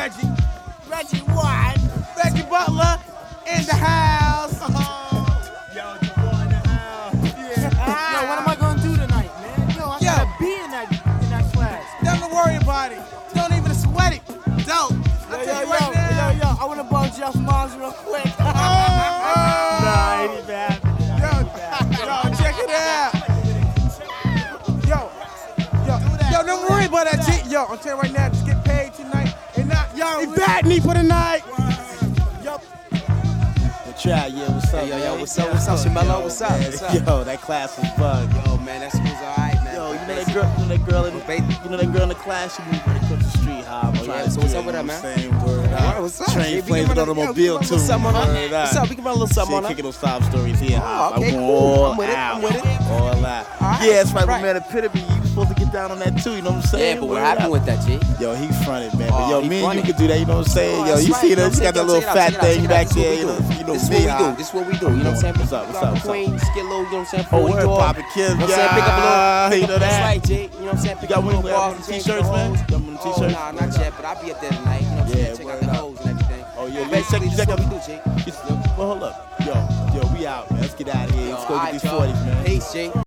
Reggie. Reggie what? Reggie Butler in the house. Yo, the boy in the house. Yeah. Yo, what am I gonna do tonight, man? Yo, I gotta be in that class. Don't worry about it. Don't even sweat it. Don't. I'll tell you right now. Yo, I wanna bump Jeff Miles real quick. Nah, ain't even happening. Yo, check it out. Yo, don't worry about that shit. Yo, I'm telling you right now, just get paid tonight. And not, yo, it's bad me for the night. Yo. Try, yeah, what's up, Yo, man? what's up, Shamello? What's up? Man, What's up? Yo, that class was bug. Yo, man, that school's alright, man. Yo, you know that girl in the class, she moved right across the street, huh? I'm trying to so what's do up with it, her, man? Same word out. What's up? Train Yeah, we flames can with run a- automobile, yeah, we too. can run a little something on her. Word out. What's up? We can run a little something on her. Kicking those sob stories here, huh? okay, I'm going cool. all I'm with it, out. I'm with it. All out. All right, Yeah, that's right, right. my man, Epitome. You was supposed to get down on that, too, you know what I'm saying? Yeah, but what Word happened out. with that, G? Yo, he fronted, man. Oh, But yo, he me and you fronted. could do that, you know what I'm saying? Oh, Yo, that's you right. see You know that? what You got that I'm little saying? fat Check it out, thing check it out, back check it there, out. you know This is me, what we huh? do. This is what we do. You know what I'm saying? What's up, what's up, what's up? Queen, just get a little, you know what I'm saying? Oh, Before we word, do Papa Kids, you know what I'm saying? Pick up a little. yeah, you know That's that. right, G. You know what I'm saying? Pick got up a little one bars of and them change t-shirts, the man? hoes. Got one of them Oh, t-shirts? nah, not yet, but I'll be up there tonight. You know what I'm Yeah, saying? Check out word the up. hoes and everything. Oh, yeah, Basically, check this out is what we do, G. Well, hold up. Yo, we out, man. Let's get out of here. Let's go get Alright, these y'all. 40s, man. Peace, G.